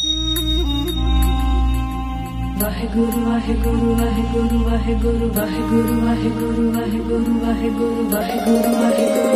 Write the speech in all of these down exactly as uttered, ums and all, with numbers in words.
वाहेगुरु वाहेगुरु वाहेगुरु वाहेगुरु वाहेगुरु वाहेगुरु वाहेगुरु वाहेगुरु वाहेगुरु वाहेगुरु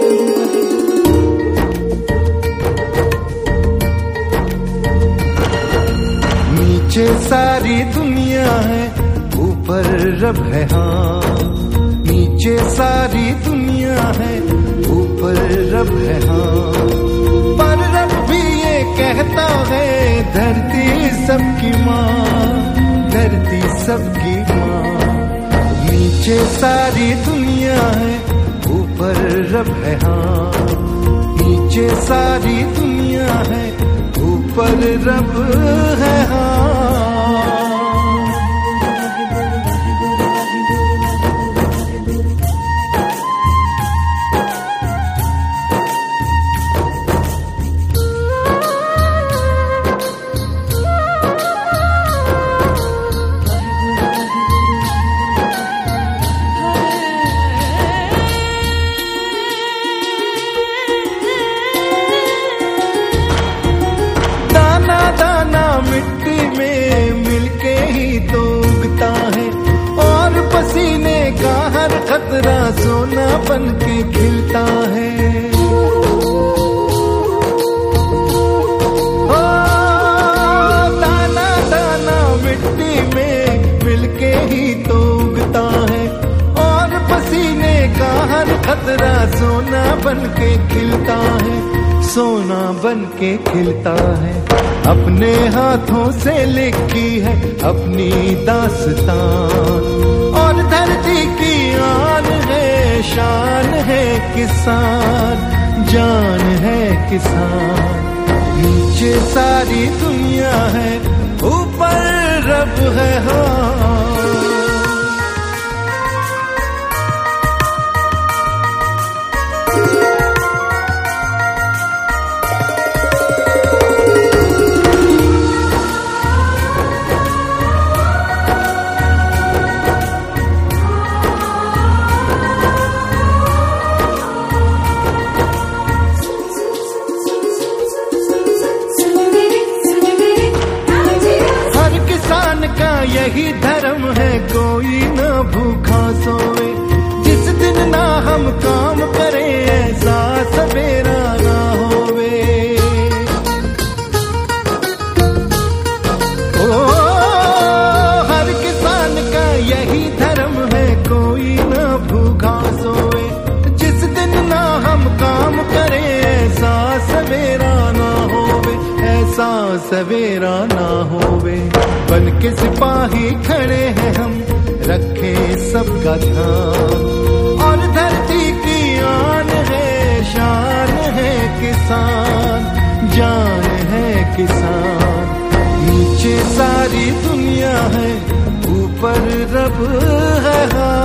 नीचे सारी दुनिया है, ऊपर रब है हाँ। नीचे सारी दुनिया है, ऊपर रब है हाँ। पर रब भी ये कहता है धरती सबकी माँ, धरती सबकी माँ। नीचे सारी दुनिया है, ऊपर रब है हाँ। नीचे सारी दुनिया है, ऊपर रब है हाँ। मिट्टी में मिलके ही तो उगता है, और पसीने का हर खतरा सोना बन के खिलता है। ओ दाना दाना मिट्टी में मिलके ही तो उगता है, और पसीने का हर खतरा सोना बन के खिलता है, सोना बन के खिलता है। अपने हाथों से लिखी है अपनी दास्तान, और धरती की आन है, शान है किसान, जान है किसान। नीचे सारी दुनिया है, ऊपर रब है हाँ। यही धर्म है कोई न भूखा सोए, जिस दिन ना हम काम करें ऐसा सवेरा ना होवे। ओ हर किसान का यही धर्म है कोई न भूखा सोए, जिस दिन ना हम काम करें ऐसा सवेरा ना होवे, ऐसा सवेरा ना होवे। बन के सिपाही खड़े हैं हम, रखे सबका ध्यान, और धरती की आन है, शान है किसान, जान है किसान। नीचे सारी दुनिया है, ऊपर रब है हाँ।